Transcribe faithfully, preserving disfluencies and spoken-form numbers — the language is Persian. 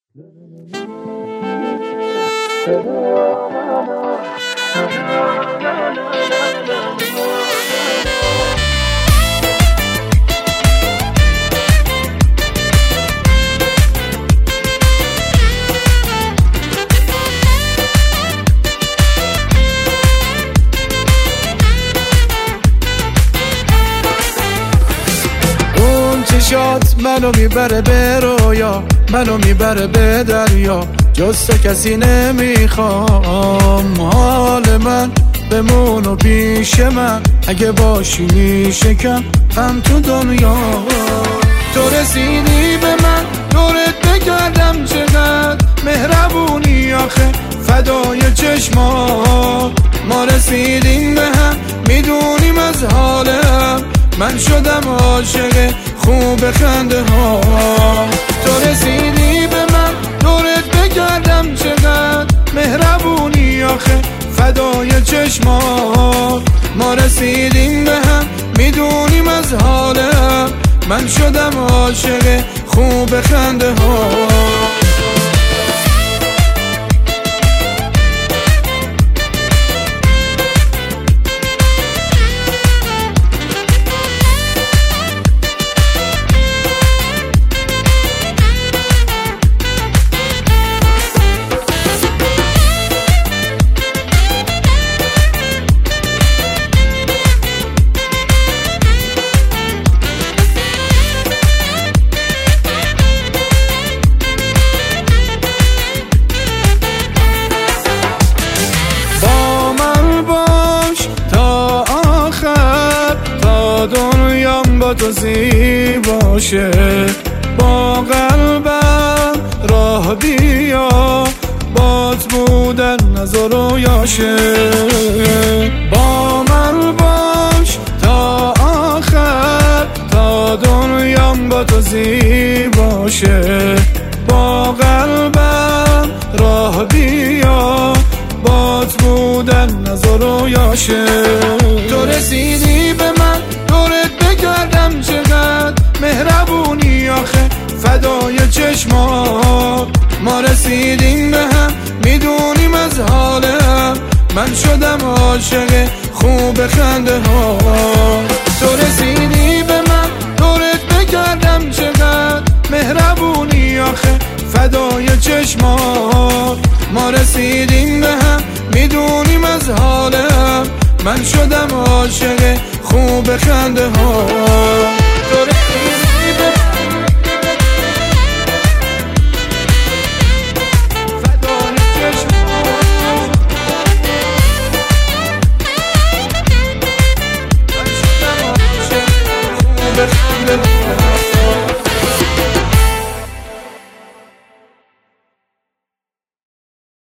چشات منو میبره به رویا، منو میبره به دریا، جز تو کسی نمیخوام. حال من بمون و پیش من، اگه باشی میشه کم هم تو دنیا. تو رسیدی به من دورت بگردم، چقدر مهربونی آخه فدای چشمات. ما رسیدیم به هم میدونیم از حالم، من شدم عاشق خوب خنده ها. تو رسیدی به من دورت بگردم، چقدر مهربونی آخه فدای چشمات. ما رسیدیم به هم میدونیم از حالم، من شدم عاشق خوب خنده ها. دنیام با تو زیباشه، با قلبم راه بیا، بات بودن نظر رویاشه. با من باش تا آخر، تا دنیام با تو زیباشه، با قلبم راه بیا، بات بودن نظر رویاشه. تو رسیدی به من دورت بگردم، چقدر مهربونی آخه فدای چشمات. ما رسیدیم به هم میدونیم از حالم، من شدم عاشق خوب خنده ها. تو رسیدی به من دورت بگردم، چقدر مهربونی آخه فدای چشمات. ما رسیدیم به هم میدونیم از حالم، من شدم عاشق خوب خنده ها. تو رسیدی به فدای چشمات، من شدم عاشق خوب خنده ها.